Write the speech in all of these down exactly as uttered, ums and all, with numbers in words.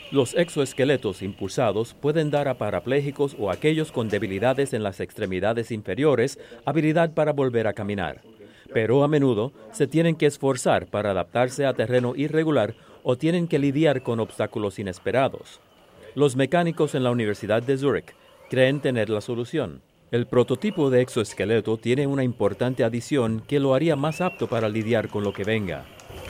Los exoesqueletos impulsados pueden dar a parapléjicos o aquellos con debilidades en las extremidades inferiores habilidad para volver a caminar, pero a menudo se tienen que esforzar para adaptarse a terreno irregular o tienen que lidiar con obstáculos inesperados. Los mecánicos en la Universidad de Zúrich creen tener la solución. El prototipo de exoesqueleto tiene una importante adición que lo haría más apto para lidiar con lo que venga.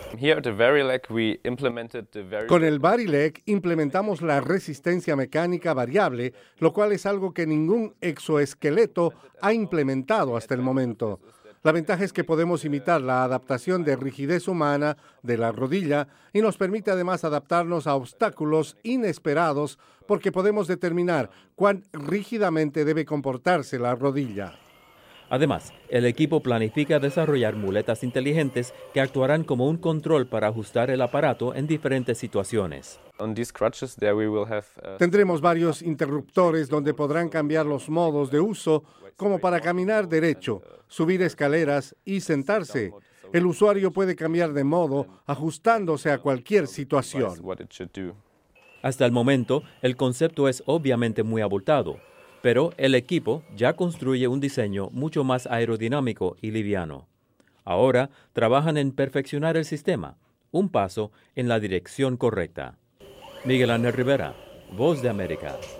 Con el Varileg implementamos la resistencia mecánica variable, lo cual es algo que ningún exoesqueleto ha implementado hasta el momento. La ventaja es que podemos imitar la adaptación de rigidez humana de la rodilla y nos permite además adaptarnos a obstáculos inesperados porque podemos determinar cuán rígidamente debe comportarse la rodilla. Además, el equipo planifica desarrollar muletas inteligentes que actuarán como un control para ajustar el aparato en diferentes situaciones. Tendremos varios interruptores donde podrán cambiar los modos de uso, como para caminar derecho, subir escaleras y sentarse. El usuario puede cambiar de modo ajustándose a cualquier situación. Hasta el momento, el concepto es obviamente muy abultado, pero el equipo ya construye un diseño mucho más aerodinámico y liviano. Ahora trabajan en perfeccionar el sistema, un paso en la dirección correcta. Miguel Ángel Rivera, Voz de América.